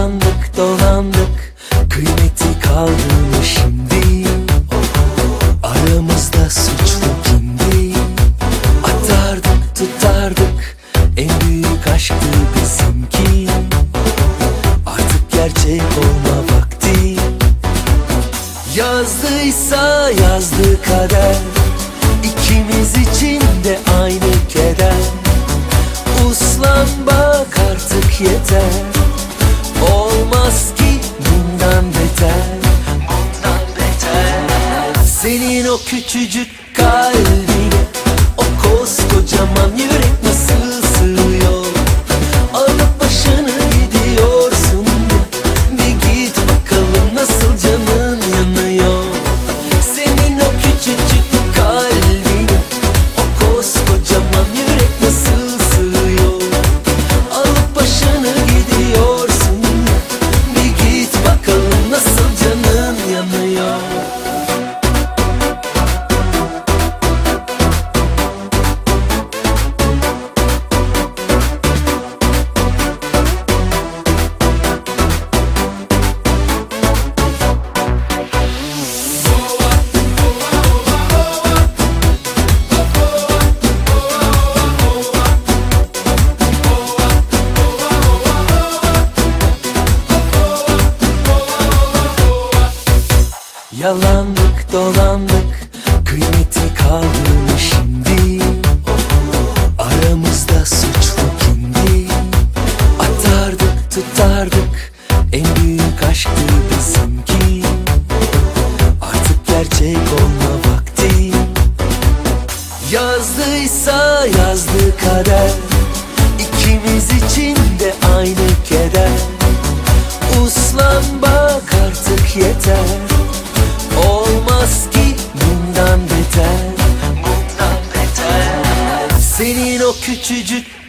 Yalandık dolandık, kıymeti kaldı mı şimdi? Aramızda suçlu kimdi? Atardık tutardık, en büyük aşktı bizimki. Artık gerçek olma vakti. Yazdıysa yazdı kader, İkimiz için de aynı keder. Uslan bak artık yeter, olmaz ki bundan beter, bundan beter. Senin o küçücük kalbine o koskocaman yürek nasıl sığıyor? Alıp başını gidiyorsun, bir git bakalım nasıl canın yanıyor. Senin o küçücük kalbine o koskocaman yürek nasıl sığıyor? Alıp başını gidiyorsun, bir git bakalım nasıl canın yanıyor. Yalandık dolandık, kıymeti kaldı mı şimdi? Aramızda suçlu kimdi? Atardık tutardık, en büyük aşktı bizimki. Artık gerçek olma vakti. Yazdıysa yazdı kader, İkimiz için de aynı keder. Uslan bak artık yeter, olmaz ki bundan beter, bundan beter. Senin o küçücük